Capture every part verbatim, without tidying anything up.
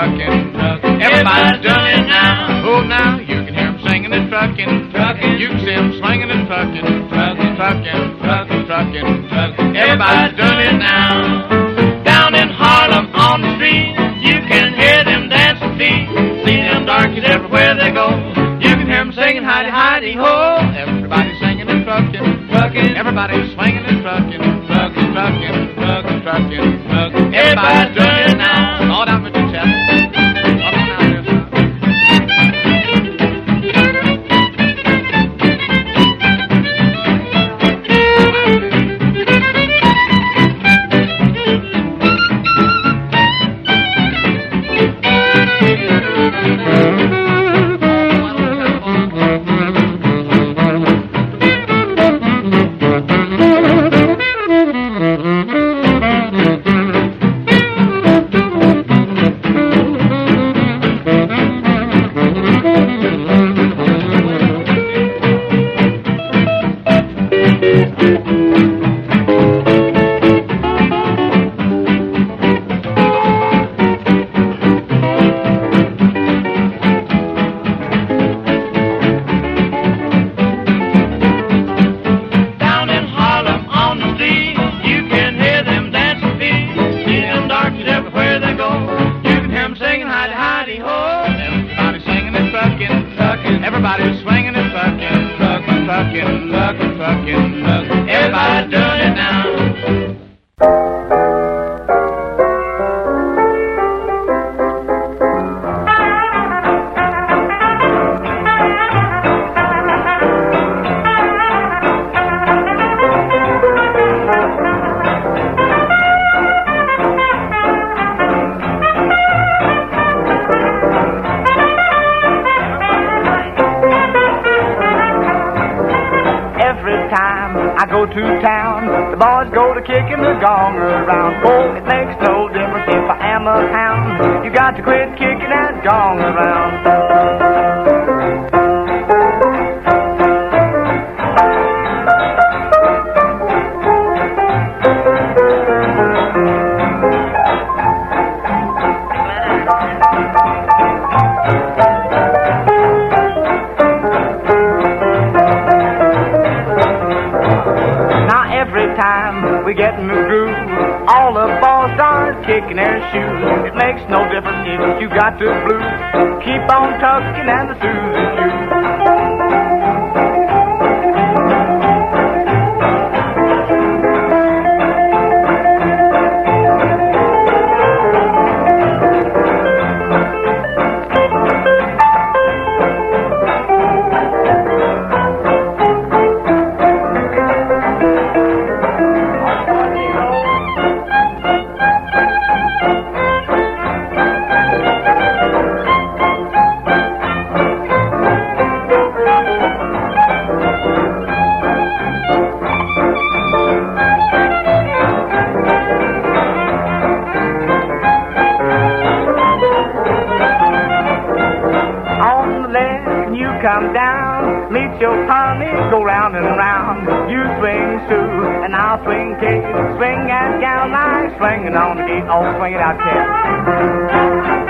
trucking, trucking. Everybody's doing it now. Oh, now you can hear them singing and trucking, trucking. You can see them swinging and trucking, trucking, trucking, trucking, trucking, trucking. Everybody's doing it now. Down in Harlem on the street, you can hear them dancing feet. See them darkies everywhere they go. You can hear them singing hidey, hidey, ho. Everybody's singing and trucking, trucking. Everybody's swinging and trucking, trucking, trucking, trucking, trucking, trucking. Everybody's doing it now. Lord, I'm a good chap. Come on out here, son. Kicking the gong around. Oh, it makes no difference if I am a hound. You got to quit kicking that gong around. We get in the groove, all the boys start kicking their shoes. It makes no difference if you got the blues. Keep on tucking and the Susie Q. Come down, meet your honey, go round and round. You swing Sue, and I'll swing Kate. Swing that gal like swinging on the gate. Oh, swing it out, Cat.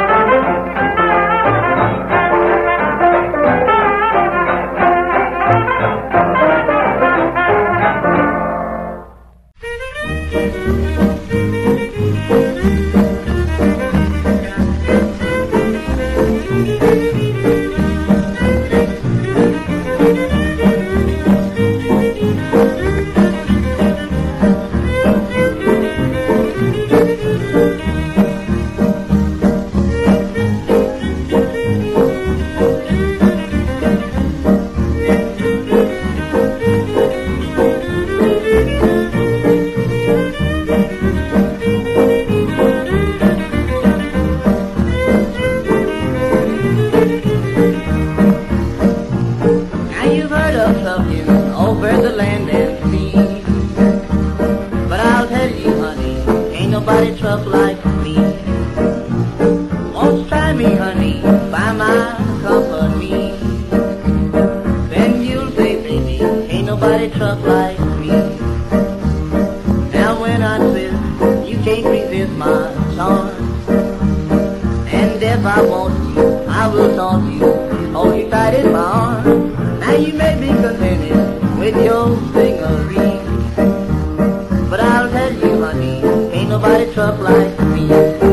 Now when I twist, you can't resist my charm. And if I want you, I will talk to you, hold you tight in my arms. Now you may be contented with your singlery, but I'll tell you, honey, ain't nobody tough like me.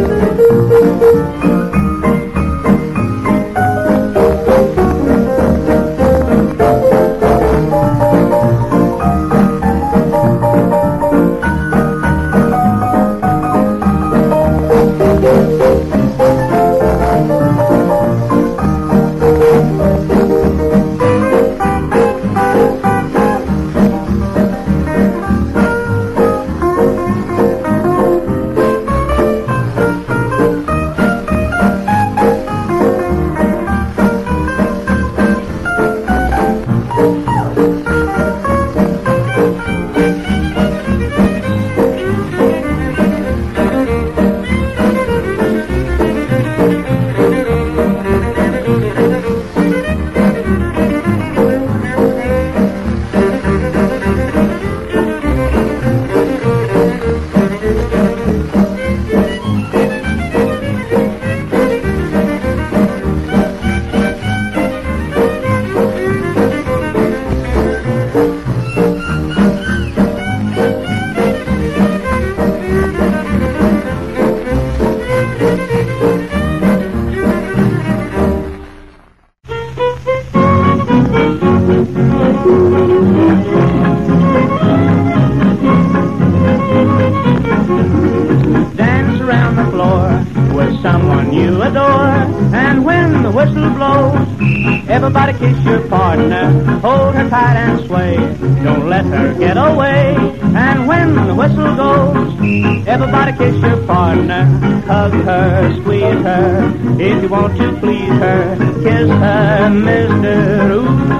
Dance around the floor with someone you adore, and when the whistle blows, everybody kiss your partner, hold her tight and sway, don't let her get away. And when the whistle goes, everybody kiss your partner, hug her, squeeze her, if you want to please her, kiss her, mister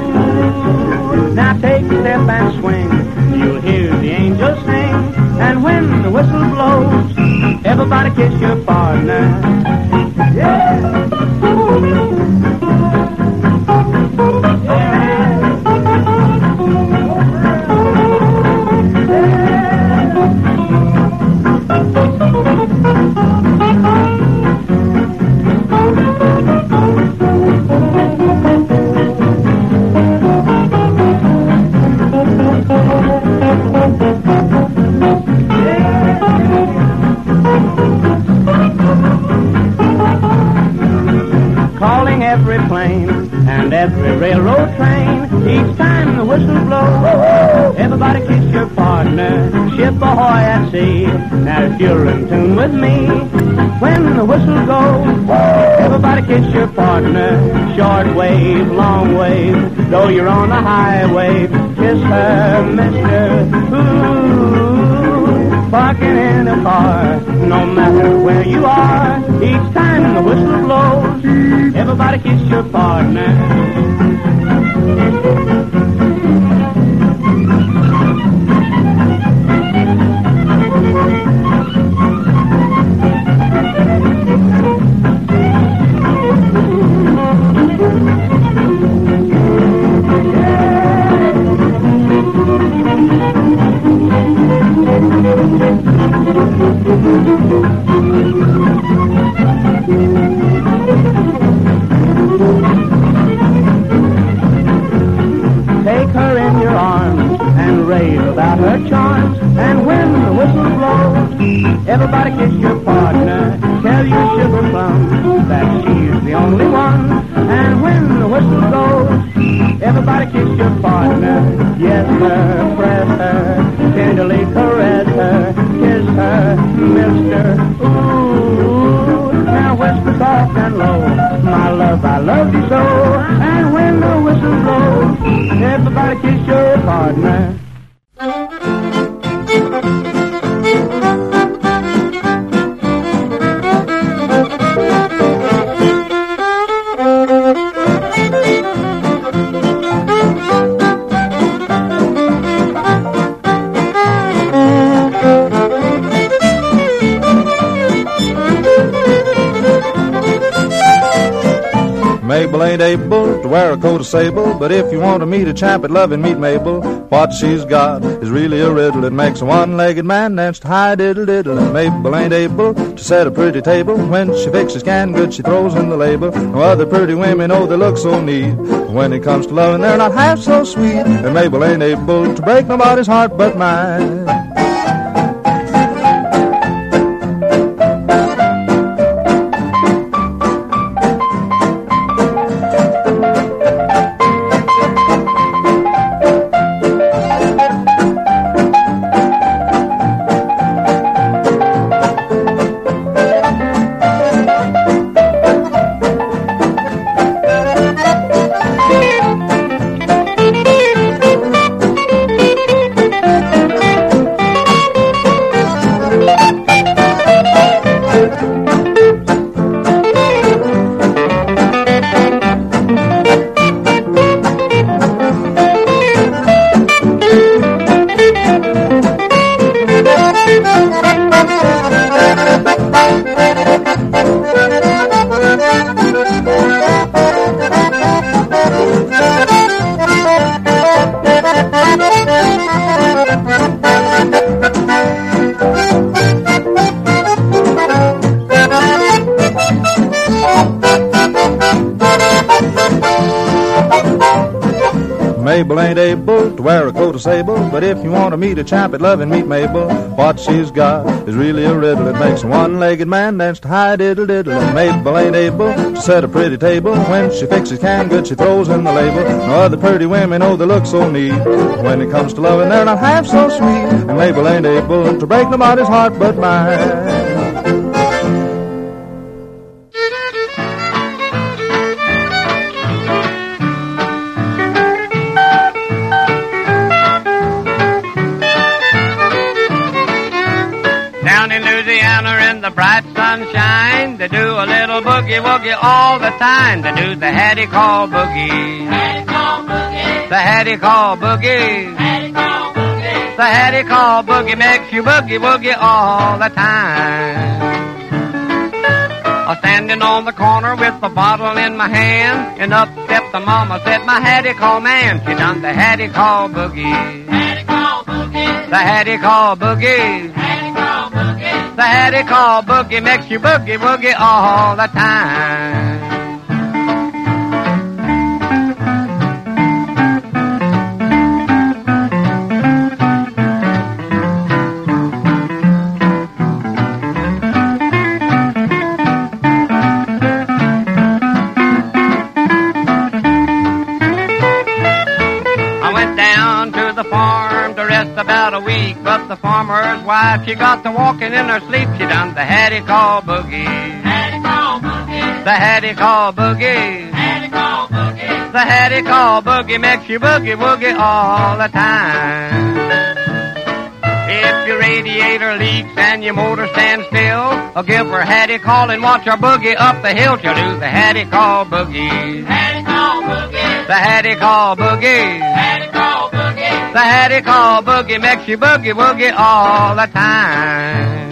Ooh. Now take a step and swing, you'll hear the angels sing, and when the whistle blows, everybody kiss your partner. Yeah. Calling every plane and every railroad train, each time the whistle blows, everybody kiss your partner, ship ahoy at sea. Now if you're in tune with me, when the whistle goes, everybody kiss your partner, short wave, long wave, though you're on a highway, kiss her, mister Ooh, parking in a car, no matter where you are, each time the whistle blows, everybody kiss your partner. Take her in your arms and rave about her charms, and when the whistle blows, everybody kiss your partner, tell your sugar plum that she's the only one. And when the whistle goes, everybody kiss your partner, yes sir, press her, tenderly caress her, kiss her, mister Ooh. Now whisper soft and low, my love, I love you so. And when the whistle blows, everybody kiss your partner. Mabel ain't able to wear a coat of sable, but if you want to meet a chap at Love and Meet Mabel, what she's got is really a riddle. It makes a one-legged man dance to high-diddle-diddle. And Mabel ain't able to set a pretty table. When she fixes canned goods, she throws in the label. No other pretty women, oh, they look so neat. When it comes to loving, they're not half so sweet. And Mabel ain't able to break nobody's heart but mine. Mabel ain't able to wear a coat of sable, but if you want to meet a chap at Love and Meet Mabel, what she's got is really a riddle. It makes a one-legged man dance to high-diddle-diddle. And Mabel ain't able to set a pretty table. When she fixes canned goods, she throws in the label. No other pretty women, oh, they look so neat. When it comes to loving, they're not half so sweet. And Mabel ain't able to break nobody's heart but mine. Bright sunshine, they do a little boogie-woogie all the time. They do the Hattie Call Boogie. Hattie Call Boogie. The Hattie Call Boogie. Hattie Call Boogie. The Hattie Call Boogie makes you boogie-woogie all the time. I'm standing on the corner with a bottle in my hand, and up stepped the mama, said, my Hattie Call man. She done the Hattie Call Boogie. Hattie Call Boogie. The Hattie Call Boogie. Hattie Call Boogie. The Hattie Call Boogie makes you boogie-woogie all the time. I went down to the farm to rest about a week, but the farmer's wife, she got to walking in her sleep. She done the Hattie Call Boogie. Hattie Call Boogie. The Hattie Call Boogie. Hattie Call Boogie. The Hattie Call Boogie makes you boogie-woogie all the time. If your radiator leaks and your motor stands still, I'll give her Hattie Call and watch her boogie up the hill. She'll do the Hattie Call Boogie. Hattie Call Boogie. The Hattie Call Boogie. Hattie Call Boogie. The Hattie Call Boogie makes you boogie-woogie all the time.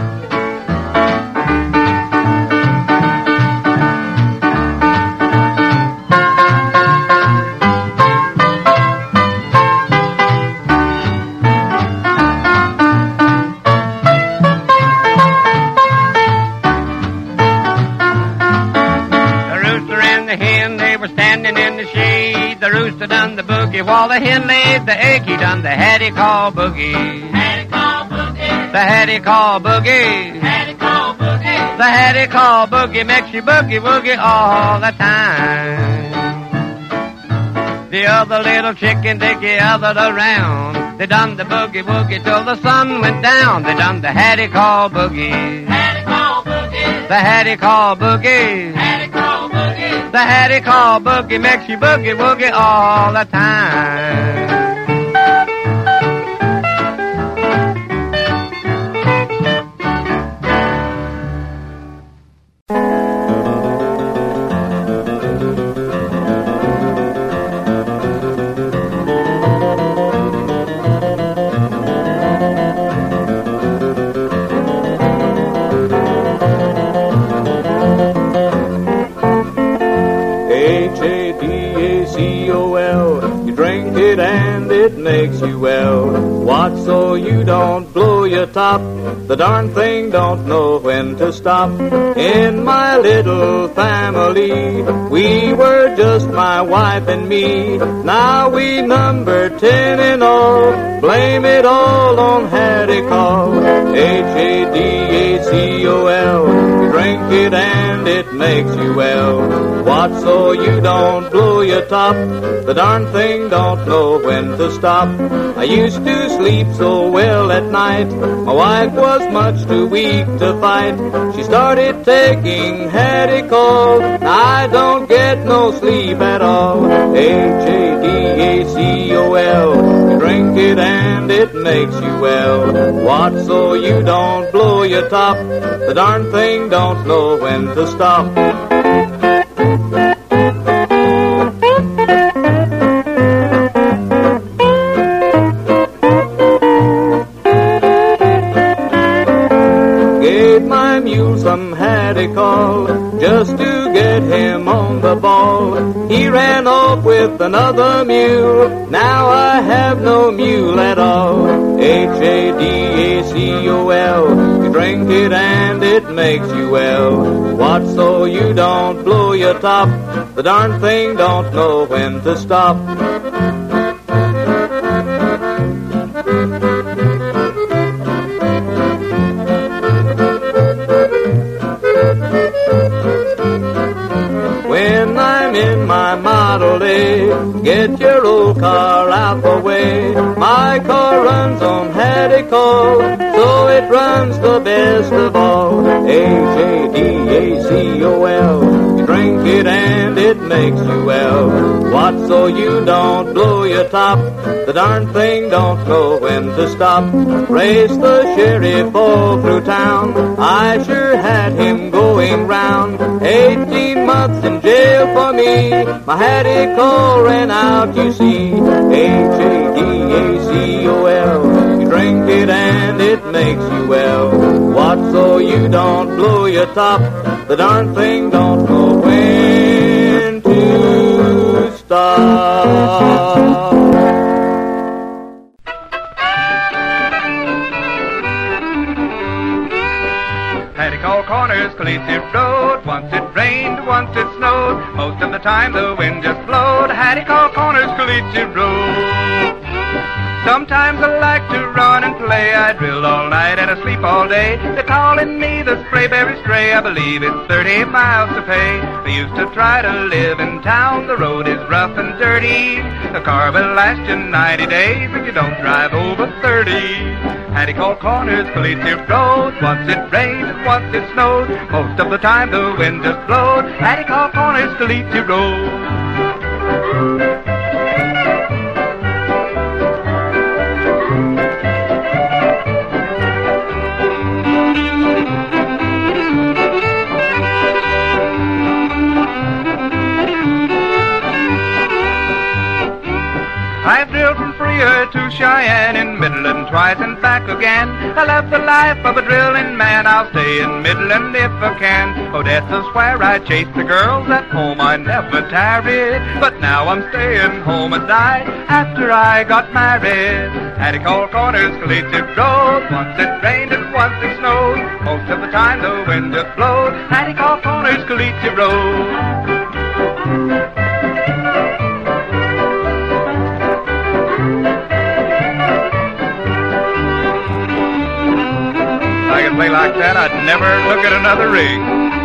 The rooster done the boogie while the hen laid the egg. He done the Hattie Call Boogie. Hattie Call Boogie. The Hattie Call Boogie. Hattie Call Boogie. The Hattie Call Boogie makes you boogie-woogie all the time. The other little chickens, they gathered around. They done the boogie-woogie till the sun went down. They done the Hattie Call Boogie. Hattie Call Boogie. The Hattie Call Boogie. Hattie Call Boogie. The Hattie Call Boogie makes you boogie-woogie all the time. makes you well. Watch so you don't blow your top. The darn thing don't know when to stop. In my little family, we were just my wife and me. Now we number ten in all. Blame it all on Hattie Call. H A D A C O L. You drink it and it makes you well. Watch so you don't blow your top. The darn thing don't know when to stop. I used to sleep so well at night. My wife was much too weak to fight. She started taking Hattie Call. I don't get no sleep at all. H A D A C O L. You drink it and it makes you well. Watch so you don't blow your top. The darn thing don't know when to stop. Gave my mule some Hattie Call just to get him on the ball. He ran off with another mule. Now I have no mule at all. H A D A C O L. You drink it and it makes you well. Watch so you don't blow your top. The darn thing don't know when to stop. When I'm in my Model A, get your old car out the way. My car runs on Hattie Call, so it runs the best of all. H A D A C O L. You drink it and it makes you well. Watch so you don't blow your top. The darn thing don't know when to stop. Race the sheriff all through town. I sure had him going round. Eighteen months in jail for me. My Hattie Call ran out, you see. H A D A C O L. You drink it and it makes you well. Watch so you don't blow your top. The darn thing don't know when to stop. Hattie Call Corners, Calicia Road. Once it rained, once it snowed. Most of the time the wind just blowed. Hattie Call Corners, Calicia Road. Sometimes I like to run and play. I drill all night and I sleep all day. They're calling me the Sprayberry Stray. I believe it's thirty miles to pay. They used to try to live in town. The road is rough and dirty. The car will last you ninety days if you don't drive over thirty. Hattie Call Corners, Calicia Road. Once it rained and once it snowed. Most of the time the wind just blowed. Hattie Call Corners, Calicia Road. I've drilled from Freer to Cheyenne, in Midland twice and back again. I love the life of a drilling man. I'll stay in Midland if I can. Odessa's where I chased the girls. At home I never tarried, but now I'm staying home and died after I got married. Hattie Call Corners, Calicia Road. Once it rained and once it snowed. Most of the time the wind just blowed. Hattie Call Corners, Calicia Road. If I could play like that, I'd never look at another ring.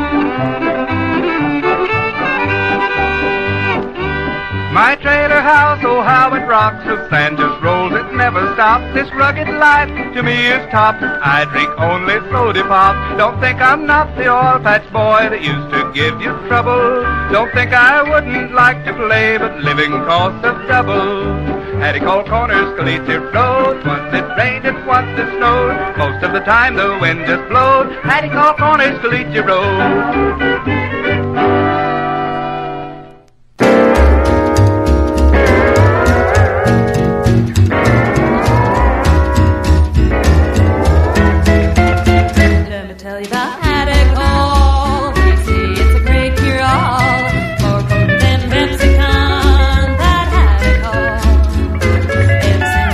My trailer house, oh how it rocks. The sand just rolls, it never stops. This rugged life to me is top. I drink only soda pop. Don't think I'm not the oil patch boy that used to give you trouble. Don't think I wouldn't like to play, but living costs of double. Hattie Call Corners, Calicia Road. Once it rained and once it snowed. Most of the time the wind just blowed. Hattie Call Corners, Calicia Road. Tell you about Hattie Call. You see, it's a great cure-all. More potent than Pepsi-Con, that Hattie Call. It's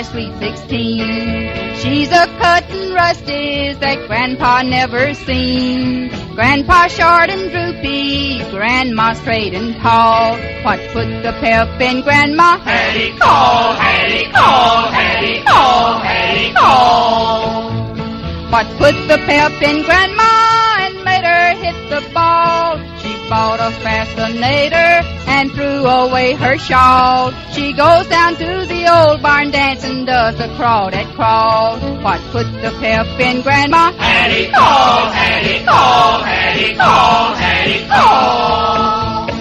my sweet sixteen. She's a cuttin' rusties that Grandpa never seen. Grandpa short and droopy, Grandma straight and tall. What put the pep in Grandma? Hattie call, Hattie call, Hattie call, Hattie call. What put the pep in Grandma and made her hit the ball? She bought a fascinator and threw away her shawl. She goes down to the old barn dance and does a crawdad crawl. What put the pep in Grandma? Hattie call, Hattie call, Hattie call, Hattie call.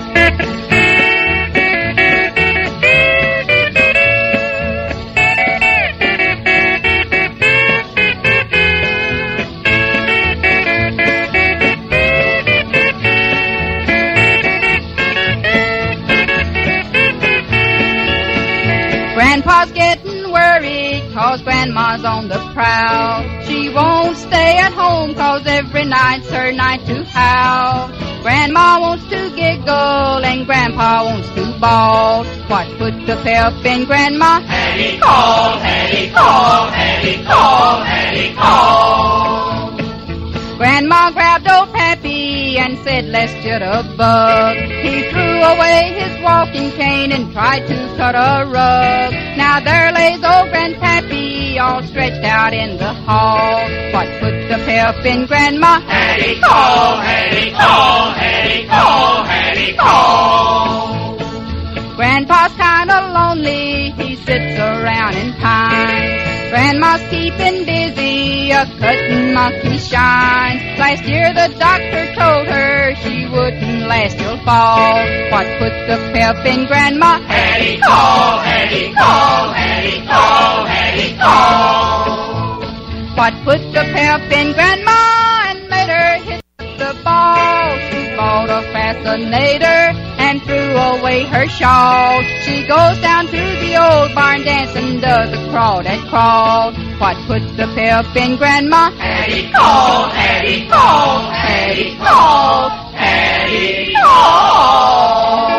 Grandpa's getting worried 'cause Grandma's on the prowl. She won't stay at home 'cause every night's her night to howl. Grandma wants to giggle and Grandpa wants to bawl. What put the pep in Grandma? Hattie call, Hattie call, Hattie call, Hattie call. Grandma grabbed old Pappy and said, let's jitterbug. He threw away his walking cane and tried to cut a rug. Now there lays old Grandpappy all stretched out in the hall. What put the pep in Grandma? Hattie call, Hattie call, Hattie call, Hattie call. Grandpa's kinda lonely, he sits around and pines. Grandma's keeping busy, a cutting monkey shines. Last year the doctor told her she wouldn't last till fall. What put the pep in Grandma? Hattie call, Hattie call, Hattie call, Hattie call. What put the pep in Grandma and made her hit the ball? She bought a fascinator and threw away her shawl. She goes down to the old barn dance and does a crawdad crawl. What put the pep in Grandma? Hattie call, Hattie call, Hattie call, Hattie call.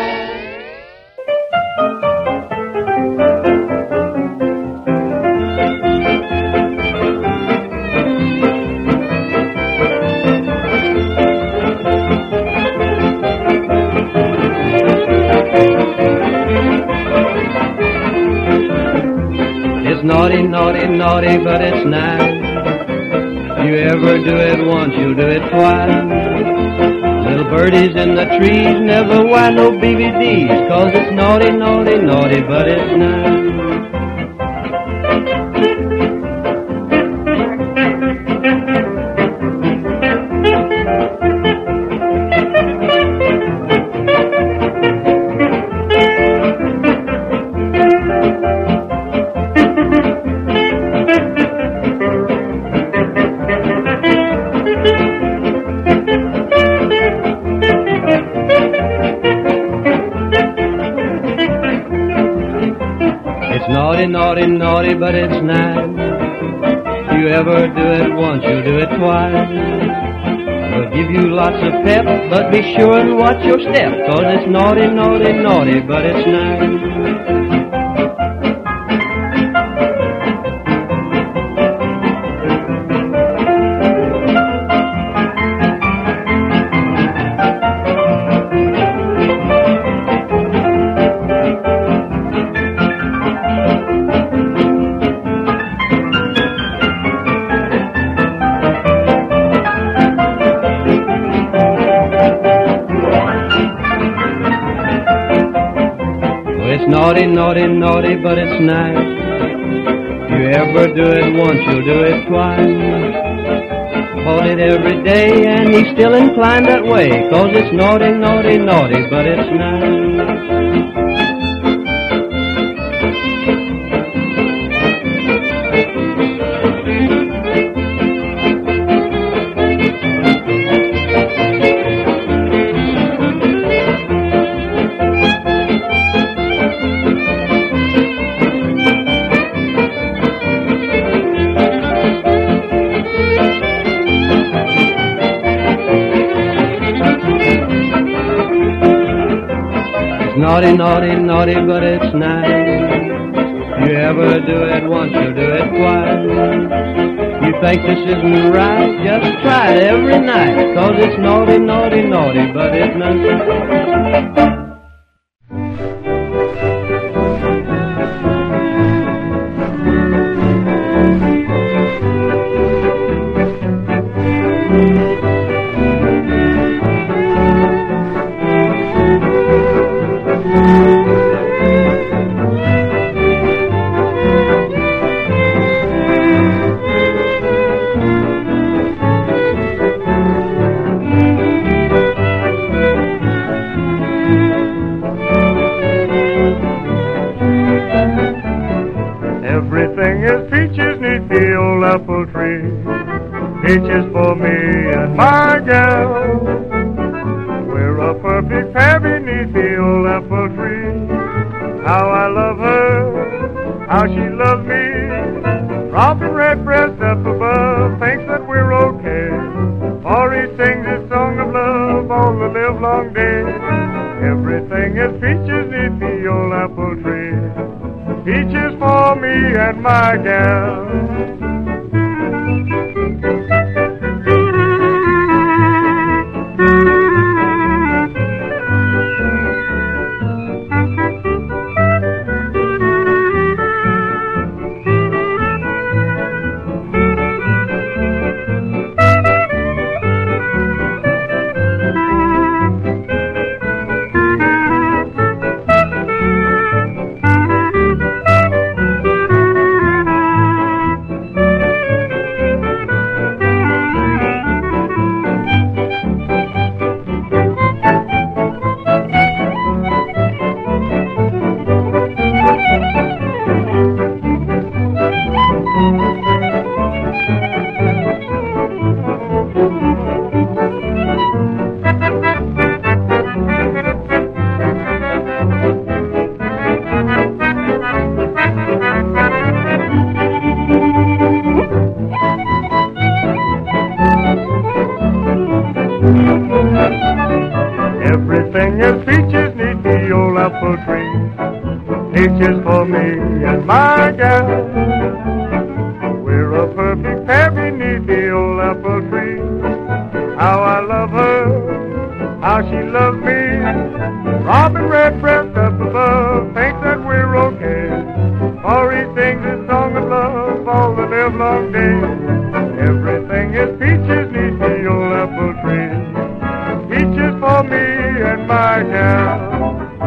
It's naughty, naughty, naughty, but it's nice. You ever do it once, you'll do it twice. Little birdies in the trees never wear no B V Ds, 'cause it's naughty, naughty, naughty, but it's nice. Naughty, naughty, naughty, but it's nice. You ever do it once, you'll do it twice. We'll give you lots of pep, but be sure and watch your step, 'cause it's naughty, naughty, naughty, but it's nice. Naughty, naughty, naughty, but it's nice. You ever do it once, you'll do it twice. Hold it every day, and he's still inclined that way, 'cause it's naughty, naughty, naughty, but it's nice. Naughty, naughty, naughty, but it's nice. You ever do it once, you'll do it twice. You think this isn't right, just try it every night. Cause it's naughty, naughty, naughty, but it's nice. Apple tree, peaches for me and my gal. We're a perfect pair beneath the old apple tree. How I love her, how she loves me. Robin Redbreast up above thinks that we're okay, for he sings his song of love all the live long day. Everything is peaches neath the old apple tree, peaches for me and my gal. Everything is peaches neath the old apple tree, peaches for me and my gal. We're a perfect pair beneath the old apple tree. How I love her, how she loves me. Robin Redbreast up above thinks that we're okay, for he sings his song of love all the live long day. Everything is peaches neath the old apple tree, peaches for me and my gal.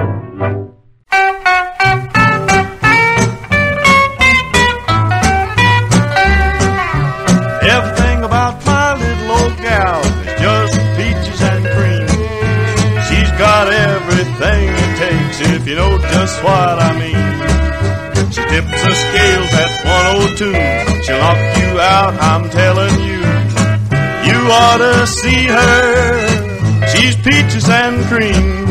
Everything about my little old gal is just peaches and cream. She's got everything it takes, if you know just what I mean. She tips the scales at one oh two, she'll knock you out, I'm telling you. You ought to see her, she's peaches and cream.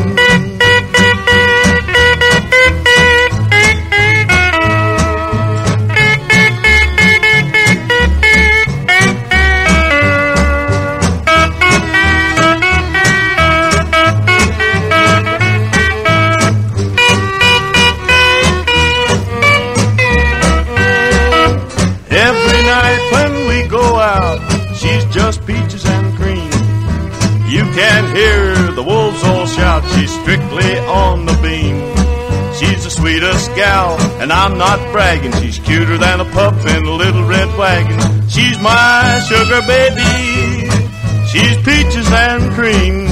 Every night when we go out, she's just peaches and cream. You can't hear the wolves all shout, she's strictly on the beam. She's the sweetest gal, and I'm not bragging, she's cuter than a pup in a little red wagon. She's my sugar baby, she's peaches and cream.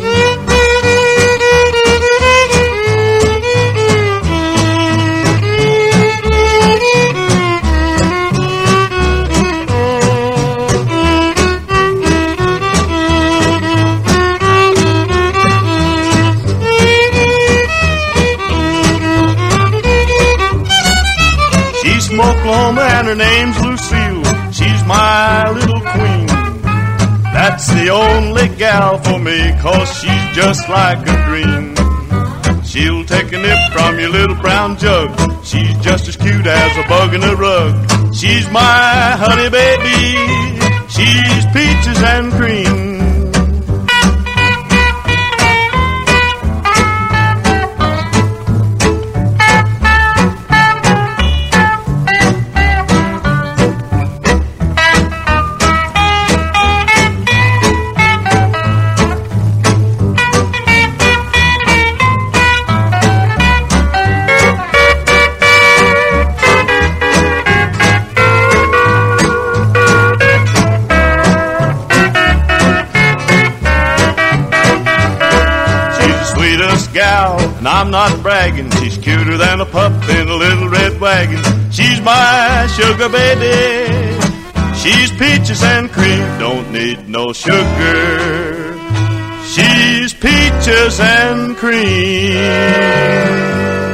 From Oklahoma and her name's Lucille. She's my little queen. That's the only gal for me, cause she's just like a dream. She'll take a nip from your little brown jug. She's just as cute as a bug in a rug. She's my honey baby, she's peaches and cream. gal, and I'm not bragging. She's cuter than a pup in a little red wagon. She's my sugar baby. She's peaches and cream, don't need no sugar. She's peaches and cream.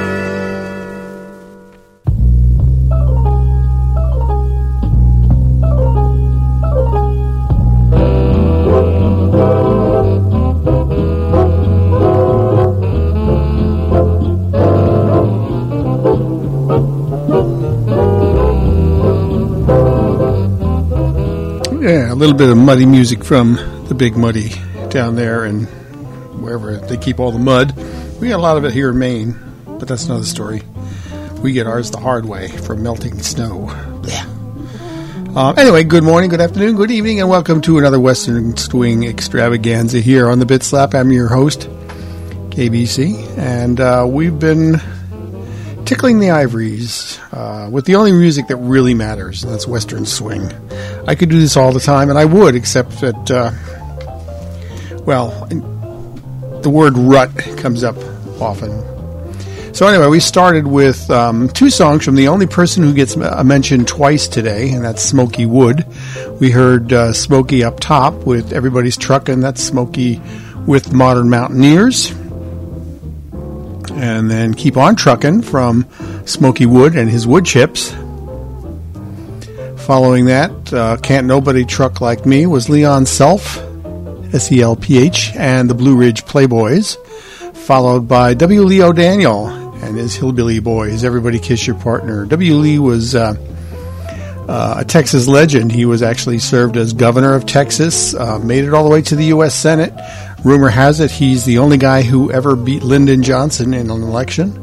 Yeah, a little bit of muddy music from the Big Muddy down there and wherever they keep all the mud. We got a lot of it here in Maine, but that's another story. We get ours the hard way from melting snow. Yeah. Um, anyway, good morning, good afternoon, good evening, and welcome to another Western Swing extravaganza here on the Bit Slap. I'm your host, K B C, and uh, we've been tickling the ivories uh, with the only music that really matters, and that's Western Swing. I could do this all the time, and I would, except that, uh, well, the word rut comes up often. So anyway, we started with um, two songs from the only person who gets mentioned twice today, and that's Smokey Wood. We heard uh, Smokey up top with Everybody's Truckin', that's Smokey with Modern Mountaineers. And then Keep On Truckin' from Smokey Wood and his Wood Chips. Following that, uh, Can't Nobody Truck Like Me was Leon Self, S E L P H, and the Blue Ridge Playboys. Followed by W. Lee O'Daniel and his Hillbilly Boys, Everybody Kiss Your Partner. W. Lee was uh, uh, a Texas legend. He was actually served as governor of Texas, uh, made it all the way to the U S Senate. Rumor has it he's the only guy who ever beat Lyndon Johnson in an election.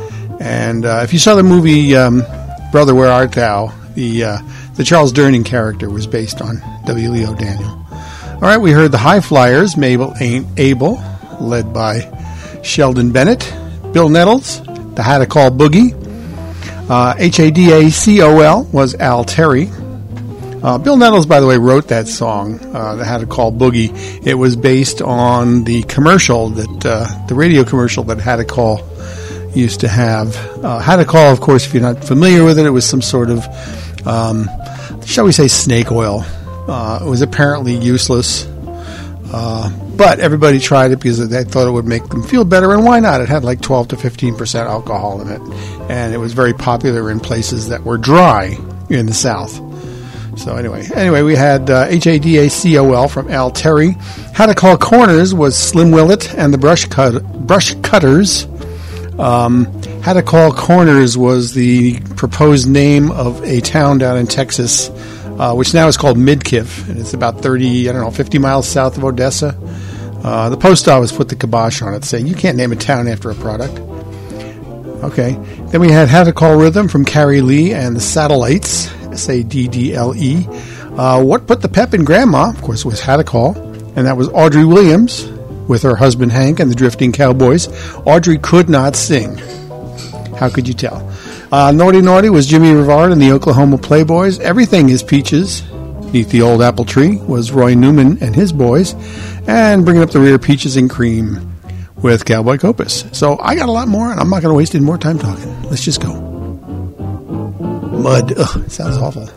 And uh, if you saw the movie um, Brother, Where Art Thou, the, uh, the Charles Durning character was based on W. Lee O'Daniel. All right, we heard the High Flyers, Mabel Ain't Able, led by Sheldon Bennett. Bill Nettles, The Had a Call Boogie. Uh, H A D A C O L was Al Terry. Uh, Bill Nettles, by the way, wrote that song, uh, The Had a Call Boogie. It was based on the commercial, that uh, the radio commercial that Had a Call used to have. Uh, Had a Call, of course, if you're not familiar with it, it was some sort of, um, shall we say, snake oil. Uh, it was apparently useless. Uh, but everybody tried it because they thought it would make them feel better, and why not? It had like twelve to fifteen percent alcohol in it, and it was very popular in places that were dry in the South. So anyway, anyway, we had uh, H A D A C O L from Al Terry. How to Call Corners was Slim Willett and the Brush Cut Brush Cutters. Um, How to Call Corners was the proposed name of a town down in Texas, Uh, which now is called Midkiff, and it's about thirty, I don't know, fifty miles south of Odessa. Uh, the post office put the kibosh on it, saying you can't name a town after a product. Okay. Then we had How to Call Rhythm from Carrie Lee and the Satellites, S A D D L E. Uh, what Put the Pep in Grandma, of course, was How to Call, and that was Audrey Williams with her husband Hank and the Drifting Cowboys. Audrey could not sing. How could you tell? Uh, Naughty Naughty was Jimmy Rivard and the Oklahoma Playboys. Everything is Peaches. Beneath the Old Apple Tree was Roy Newman and his boys. And bringing up the rear, Peaches and Cream with Cowboy Copus. So I got a lot more, and I'm not going to waste any more time talking. Let's just go. Mud. Ugh, it sounds awful.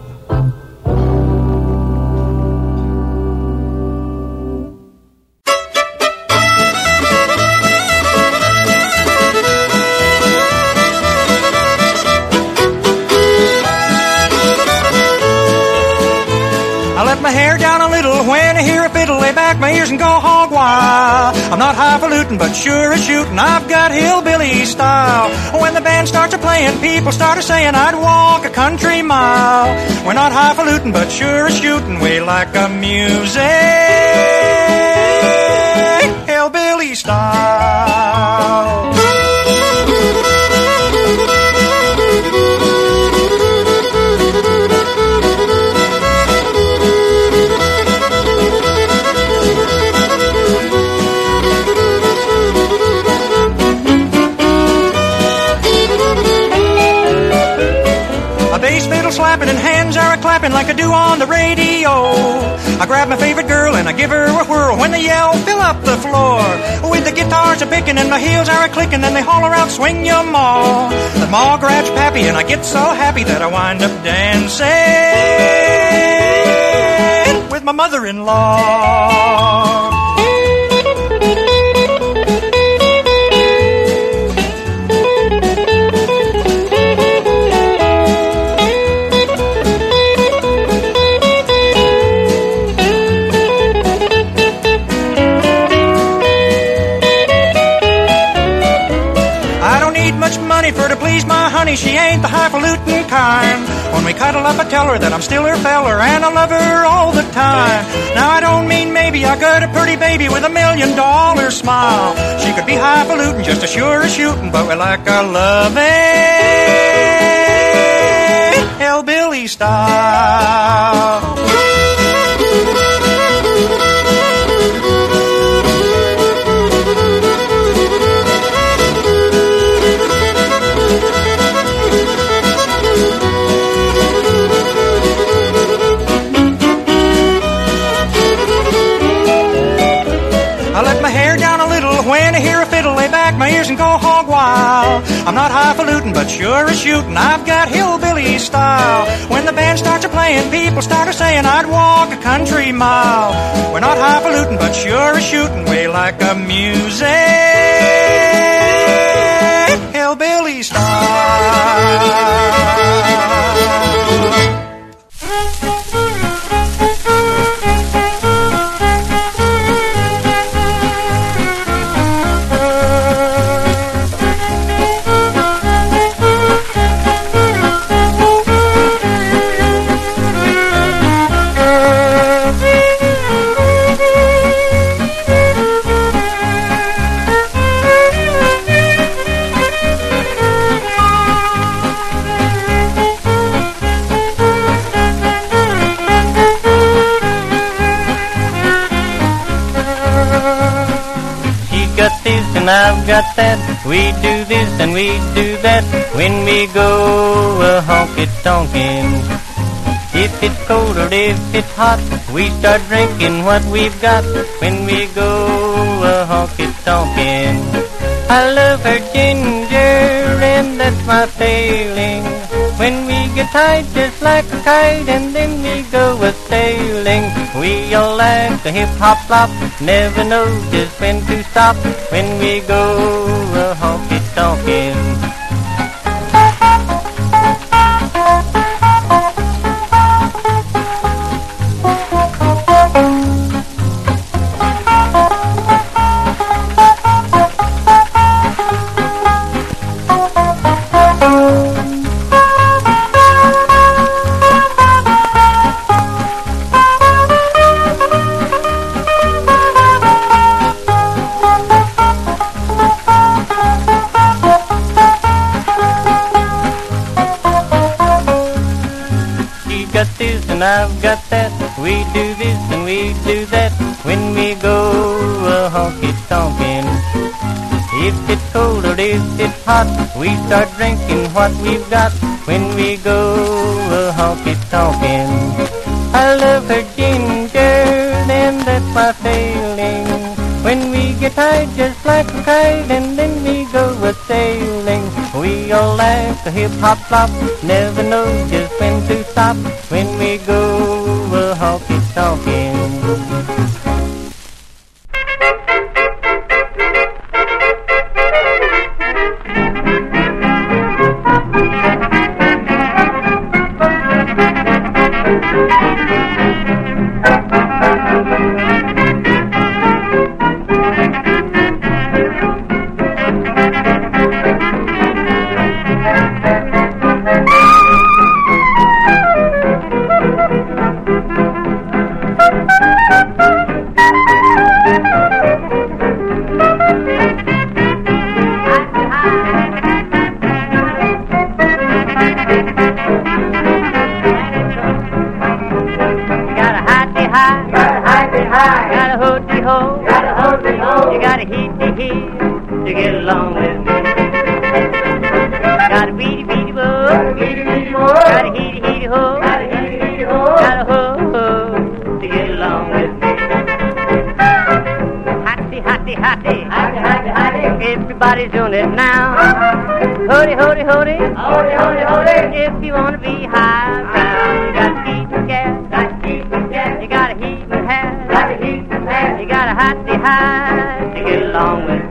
My hair down a little when I hear a fiddle, lay back my ears and go hog wild. I'm not highfalutin, but sure as shootin', I've got hillbilly style. When the band starts a playing, people start a saying I'd walk a country mile. We're not highfalutin, but sure as shootin', we like a music hillbilly style. Slapping and hands are a clapping like I do on the radio. I grab my favorite girl and I give her a whirl. When they yell, fill up the floor. With the guitars a picking and my heels are a clicking, then they holler out, swing your maw. The maw grabs Pappy and I get so happy that I wind up dancing with my mother-in-law. For to please my honey, she ain't the highfalutin kind. When we cuddle up, I tell her that I'm still her feller and I love her all the time. Now I don't mean maybe, I got a pretty baby with a million dollar smile. She could be highfalutin just as sure as shooting, but we like our loving hillbilly style. I let my hair down a little when I hear a fiddle, lay back my ears and go hog wild. I'm not highfalutin, but sure as shootin', I've got hillbilly style. When the band starts a playing, people start a saying I'd walk a country mile. We're not highfalutin, but sure as shootin', we like a music hillbilly style. I've got that, we do this and we do that when we go a honky-tonkin'. If it's cold or if it's hot, we start drinking what we've got when we go a honky-tonkin'. I love her ginger and that's my failing. When we get tied just like a kite and then we go a-sailing. We all like the hip-hop-flop, never know just when to stop when we go a-honky-tonkin'. I've got that, we do this and we do that when we go a honky-tonkin'. If it's cold or if it's hot, we start drinking what we've got when we go a honky-tonkin'. I love her ginger and that's my failing. When we get tied just like a kite and then we go a-sailing. We all like the hip-hop-flop, never know just when to stop when we go a honky-tonkin'. To get along. hotty, hotty, hotty, hotty. Everybody's doing it now. Hooty, hooty, hooty, hooty, hooty, hooty. If you wanna be high brown, you gotta keep the gas, gotta keep the gas. You gotta heat and have, gotta heat and have. You gotta hotty high to get along with.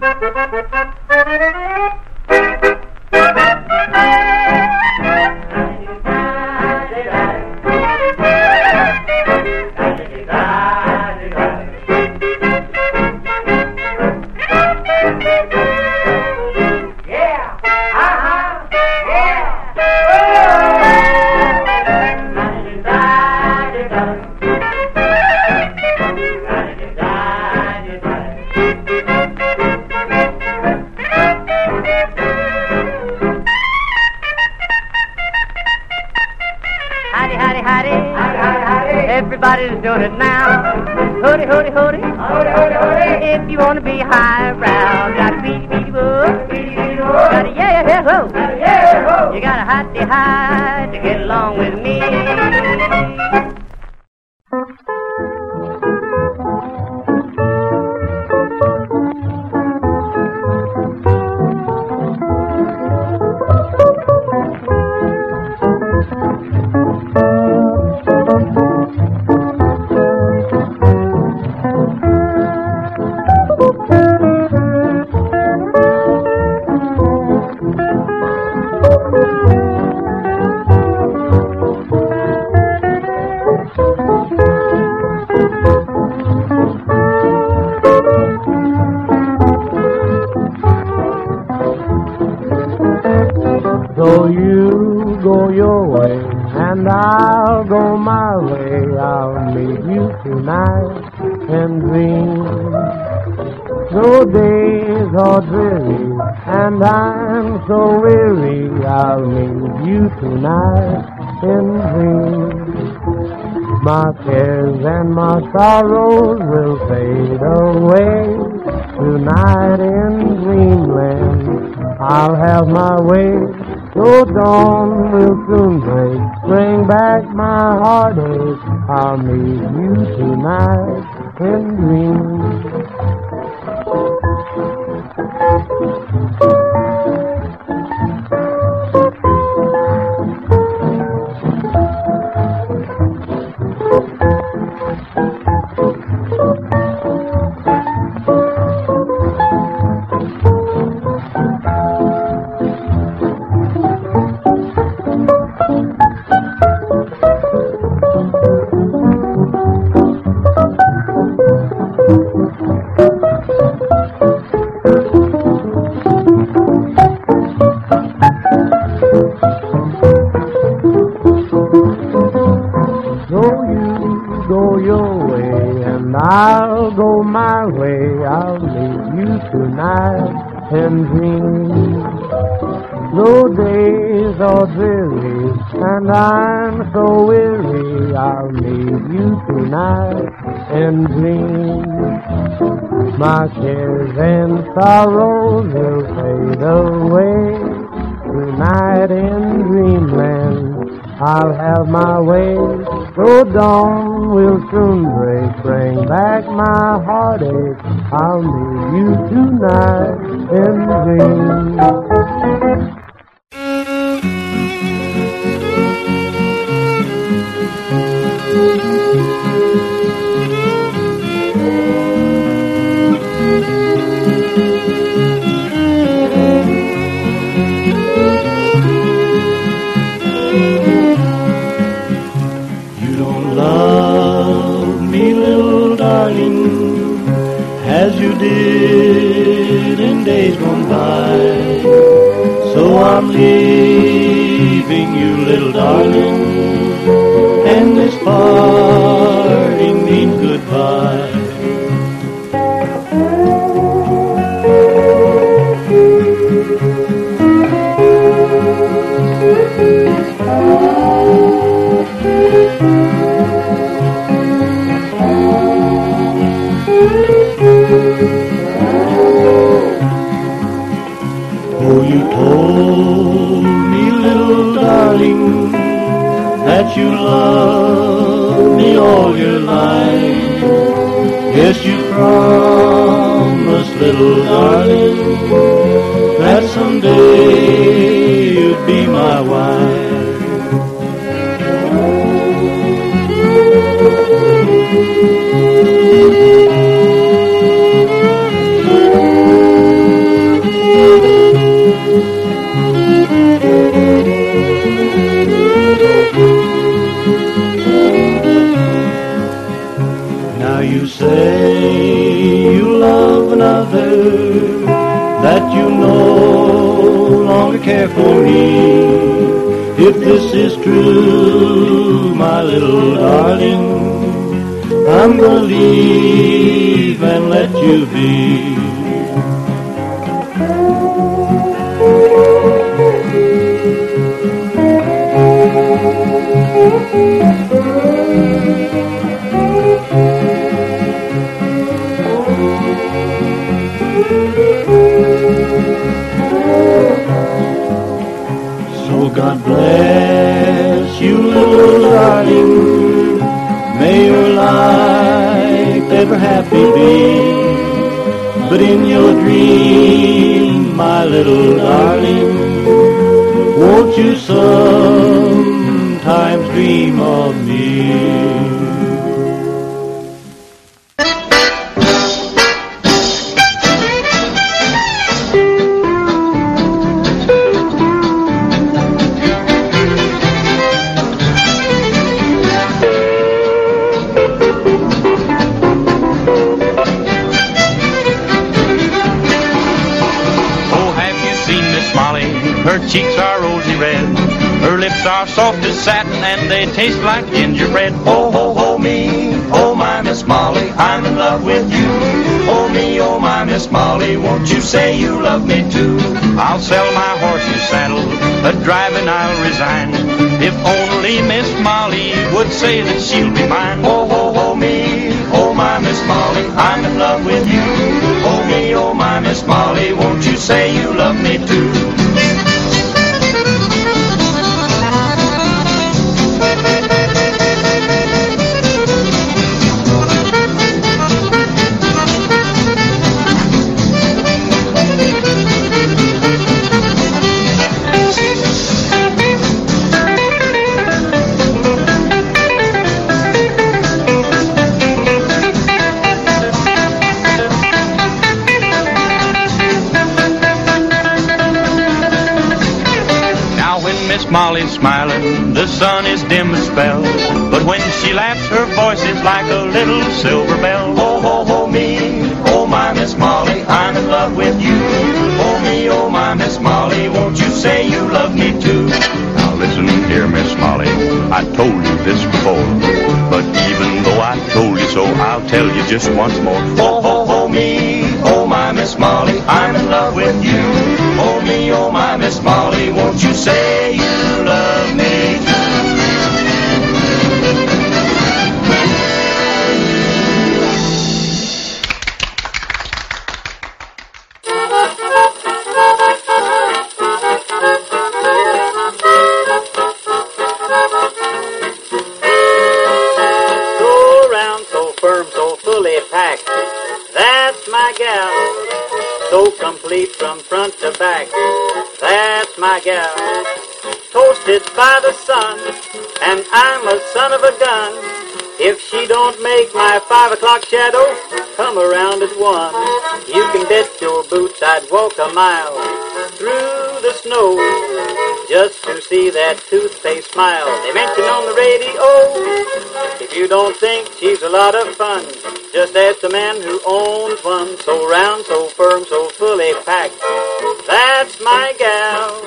Everybody's doing it now. Hooty, hooty, hooty. Hooty, hooty, hooty. If you want to be high brown, gotta beady, beady, boo. Beady, beady, boo. Gotta yeah, yeah, ho. Gotta yeah, ho. You gotta hotty high to get along with me. So you go your way and I'll go my way. I'll meet you tonight and dream. Though days are dreary and I'm so weary, I'll meet you tonight and dream. My cares and my sorrows will fade away tonight in dreamland. I'll have my way. So dawn will soon break, bring back my heartache. I'll meet you tonight in dreams. I'll go my way, I'll meet you tonight and dream. Though days are dreary and I'm so weary, I'll meet you tonight and dream. My cares and sorrows will fade away tonight in dreamland. I'll have my way, so dawn will soon break, bring back my heartache. I'll meet you tonight in dreams. As you did in days gone by, so I'm leaving you, little darling, and this parting means goodbye. Oh, you told me, little darling, that you love me all your life. Yes, you promised little darling, that someday you'd be my wife. Now you say you love another, that you no longer care for me. If this is true, my little darling, I'm gonna leave and let you be. So God bless you, little darling. May your life ever happy be. But in your dream, my little darling, won't you sometimes dream of me? Her cheeks are rosy red, her lips are soft as satin, and they taste like gingerbread. Oh, ho, ho, me, oh, my Miss Molly, I'm in love with you. Oh, me, oh, my Miss Molly, won't you say you love me too? I'll sell my horse and saddle, a driving I'll resign, if only Miss Molly would say that she'll be mine. Oh, ho, ho, me, oh, my Miss Molly, I'm in love with you. Oh, me, oh, my Miss Molly, won't you say you love me too? Molly's smiling, the sun is dim as spell, but when she laughs, her voice is like a little silver bell. Oh, ho, ho, me, oh, my Miss Molly, I'm in love with you. Oh, me, oh, my Miss Molly, won't you say you love me too? Now listen here, Miss Molly, I told you this before, but even though I told you so, I'll tell you just once more. Oh, ho, ho, me, oh, my Miss Molly, I'm in love with you. Oh, me, oh, my Miss Molly, won't you say you love me too? Go around so firm, so fully packed, that's my gal. So complete from front to back, that's my gal. Toasted by the sun, and I'm a son of a gun. If she don't make my five o'clock shadow come around at one, you can bet your boots I'd walk a mile through the snow just to see that toothpaste smile they mention on the radio. If you don't think she's a lot of fun, just ask the man who owns one. So round, so firm, so fully packed, that's my gal.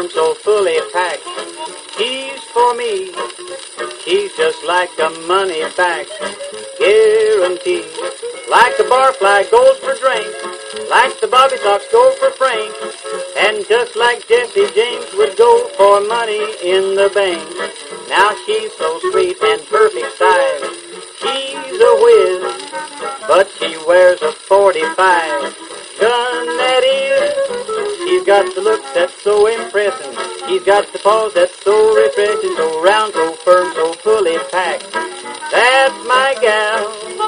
firm, so fully packed. She's for me. She's just like a money back guarantee. Like the barfly goes for drink, like the bobby sox go for frank, and just like Jesse James would go for money in the bank. Now she's so sweet and perfect size. She's a whiz, but she wears a forty-five gun, that is. She's got the looks that's so impressive. She's got the paws that's so refreshing, so round, so firm, so fully packed. That's my gal.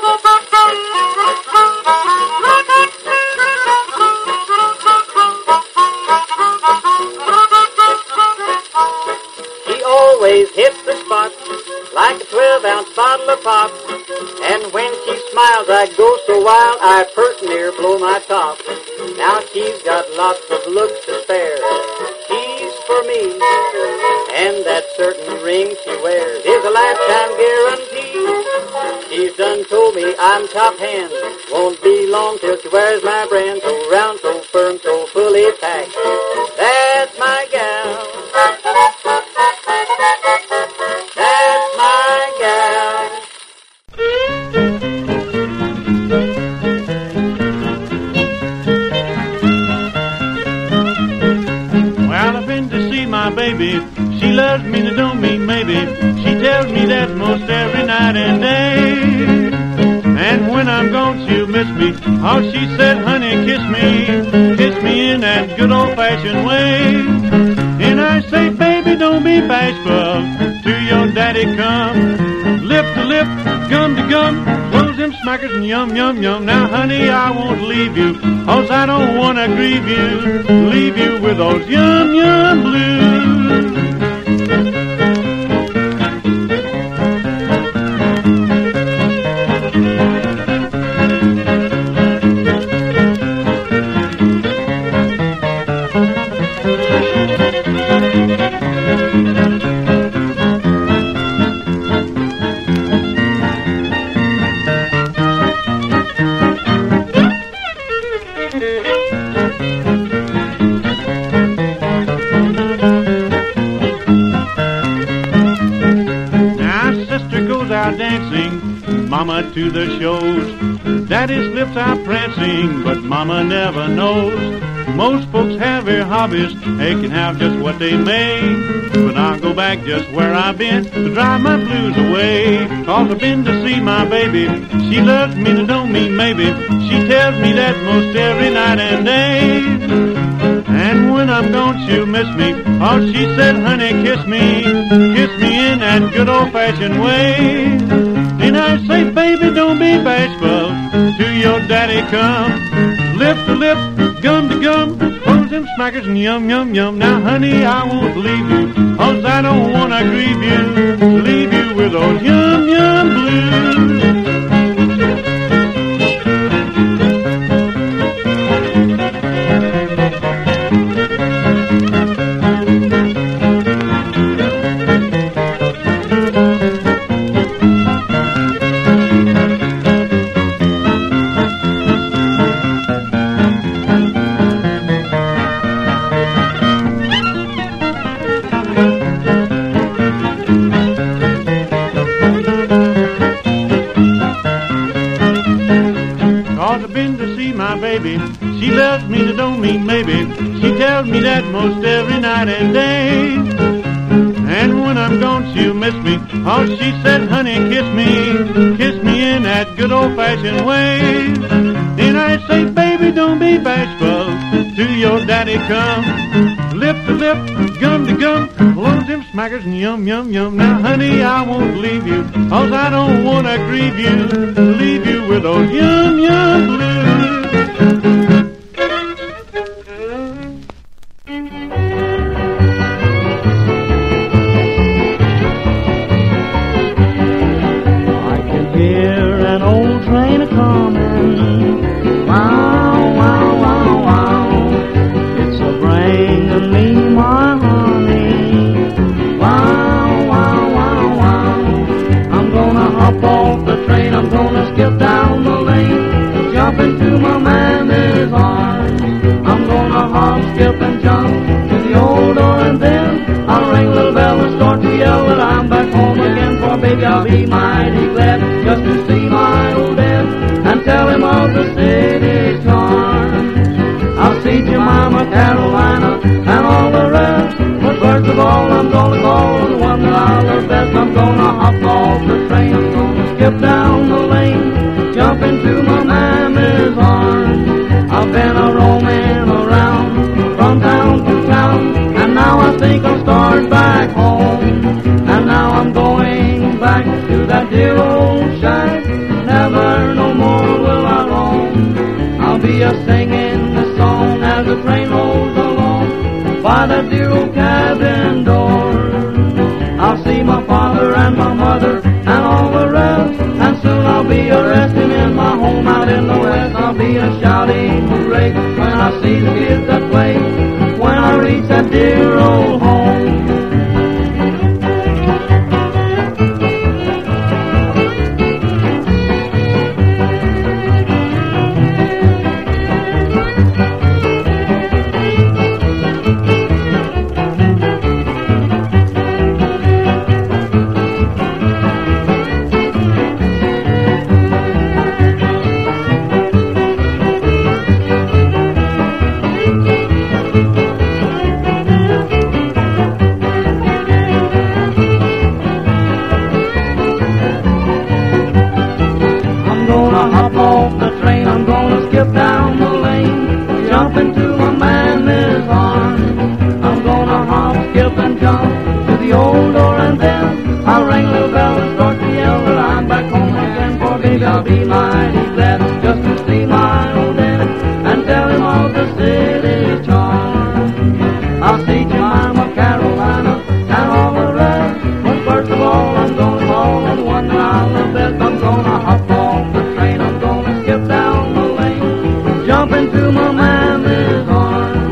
She always hits the spot like a twelve-ounce bottle of pop. And when she smiles, I go so wild, I pert near blow my top. Now she's got lots of looks to spare. She's for me, and that certain ring she wears is a lifetime guarantee. She's done told me I'm top hand. Won't be long till she wears my brand. So round, so firm, so fully packed. That's my gal. That's my gal. Well, I've been to see my baby. She loves me, that don't mean maybe. She tells me that most every night and day. And when I'm gone, she'll miss me. Oh, she said, honey, kiss me. Kiss me in that good old-fashioned way. And I say, baby, don't be bashful. To your daddy come. Lip to lip, gum to gum. Close them smackers and yum, yum, yum. Now, honey, I won't leave you. Cause I don't want to grieve you. Leave you with those yum, yum blues. Mama to the shows, daddy's lips are prancing, but mama never knows. Most folks have their hobbies, they can have just what they may. But I'll go back just where I've been to drive my blues away. Cause I've been to see my baby, she loves me and don't mean maybe. She tells me that most every night and day. And when I'm gone she'll miss me. Oh, she said, honey, kiss me. Kiss me in that good old-fashioned way. And I say, baby, don't be bashful. To your daddy come. Lip to lip, gum to gum. Close them smackers and yum, yum, yum. Now, honey, I won't leave you. Cause I don't want to grieve you. Leave you with those yum, yum blues. She loves me, that don't mean maybe. She tells me that most every night and day. And when I'm gone, she'll miss me. Oh, she said, honey, kiss me. Kiss me in that good old-fashioned way. And I say, baby, don't be bashful. To your daddy come. Lip to lip, gum to gum. Close them smackers and yum, yum, yum. Now, honey, I won't leave you. Cause I don't want to grieve you. Leave you with those yum, yum blues. Skip and jump to the old be mighty glad just to see my old dad and tell him of the city's charm. I'll see Jemima, Carolina, and all the rest, but first of all I'm gonna call the one that I love best. I'm gonna hop off the train, I'm gonna skip down the lane, jump into my mammy's arms. I've been a roaming around from town to town, and now I think I'll start back home. And now I'm going back to that dear old shack, never no more will I roam. I'll be a singing this song as the train rolls along by that dear old cabin door. I'll see my father and my mother and all the rest, and soon I'll be a resting in my home out in the west. I'll be a shouting hooray when I see the kids that play, when I reach that dear old home. I'll be mighty glad just to see my old dad and tell him of the city's charm. I'll see Jemima, Carolina, and all the rest, but first of all I'm gonna call the one that I love best. I'm gonna hop off the train, I'm gonna skip down the lane, jump into my mammy's arms.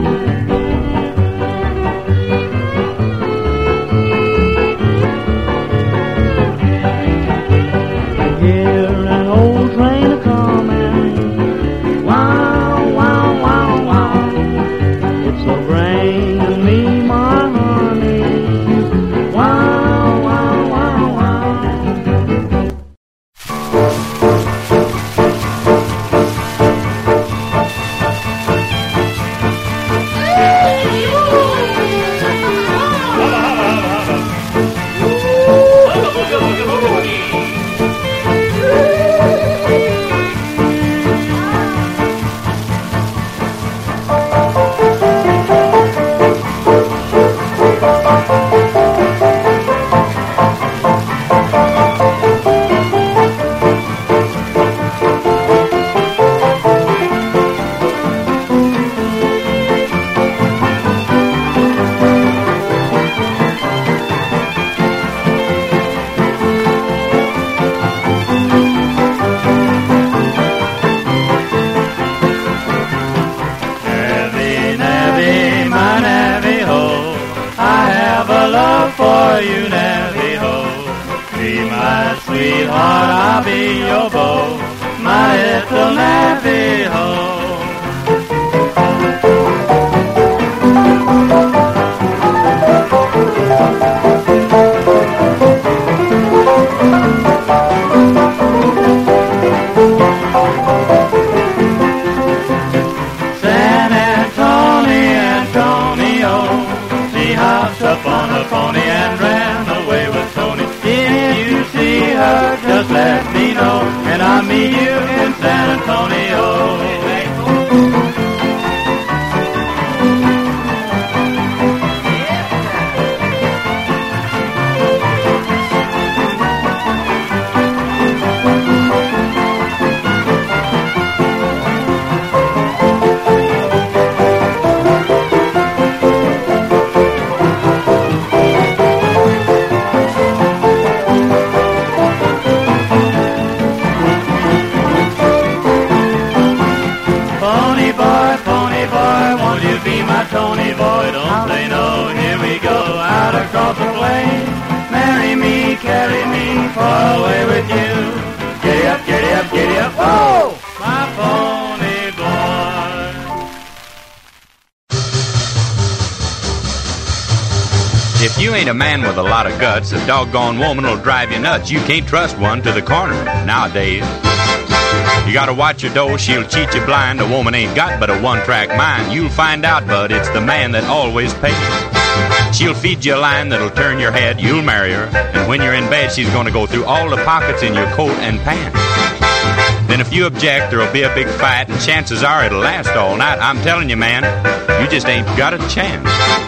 If you ain't a man with a lot of guts, a doggone woman will drive you nuts. You can't trust one to the corner nowadays. You gotta watch your dough, she'll cheat you blind. A woman ain't got but a one-track mind. You'll find out, bud, it's the man that always pays. She'll feed you a line that'll turn your head. You'll marry her, and when you're in bed, she's gonna go through all the pockets in your coat and pants. Then if you object, there'll be a big fight, and chances are it'll last all night. I'm telling you, man, you just ain't got a chance.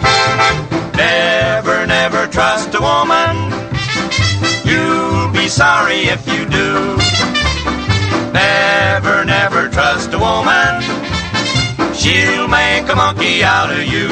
Never, never trust a woman. You'll be sorry if you do. Never, never trust a woman. She'll make a monkey out of you.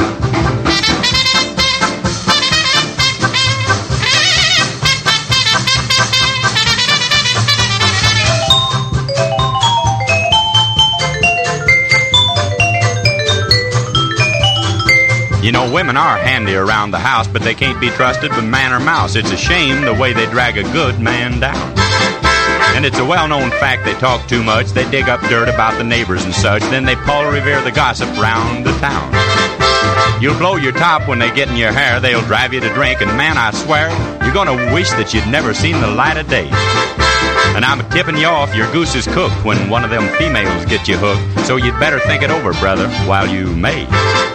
You know, women are handy around the house, but they can't be trusted with man or mouse. It's a shame the way they drag a good man down. And it's a well-known fact they talk too much. They dig up dirt about the neighbors and such. Then they Paul Revere the gossip round the town. You'll blow your top when they get in your hair. They'll drive you to drink, and man, I swear, you're gonna wish that you'd never seen the light of day. And I'm tipping you off, your goose is cooked when one of them females get you hooked. So you'd better think it over, brother, while you may.